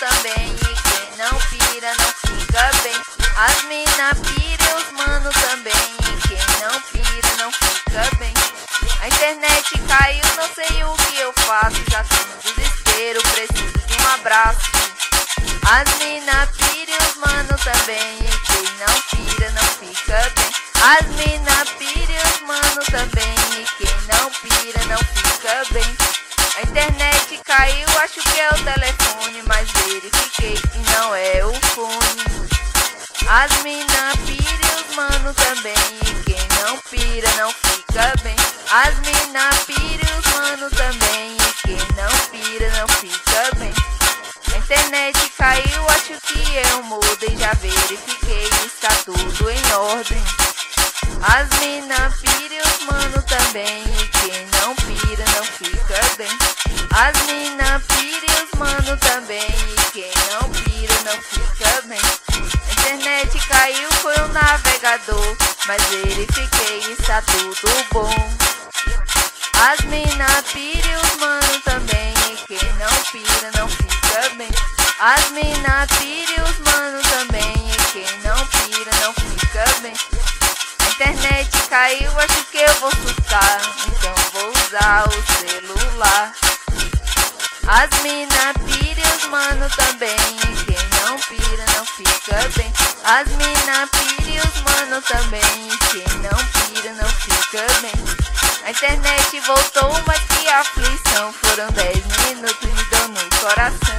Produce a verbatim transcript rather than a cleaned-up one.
também, e quem não pira não fica bem. As mina pira e os mano também, e quem não pira não fica bem. A internet caiu, não sei o que eu faço, já tô no desespero, preciso de um abraço. As mina pira e os mano também, e quem não pira não fica bem. As mina pira e os mano também, e quem não pira não fica bem. A internet caiu, acho que é o telefone, mas verifiquei que não é o fone. As mina pira e os mano também, e quem não pira não fica bem. As mina pira e os mano também, e quem não pira não fica bem. A internet caiu, acho que eu mudei, já verifiquei, está tudo em ordem. As mina pira e os mano também, e quem não pira não fica bem. As mina pira e os mano também, e quem não pira não fica bem. A internet caiu, foi o navegador, mas verifiquei, está tudo bom. As mina pira e os mano também, e quem não pira não fica bem. As mina pira e os mano também, e quem não pira não fica bem. A internet caiu, acho que eu vou surtar, então vou usar o celular. As mina pira e os mano também, e quem não pira não fica bem. As mina pira e os mano também, e quem não pira não fica bem. A internet voltou, mas que aflição, foram dez minutos de dor no coração.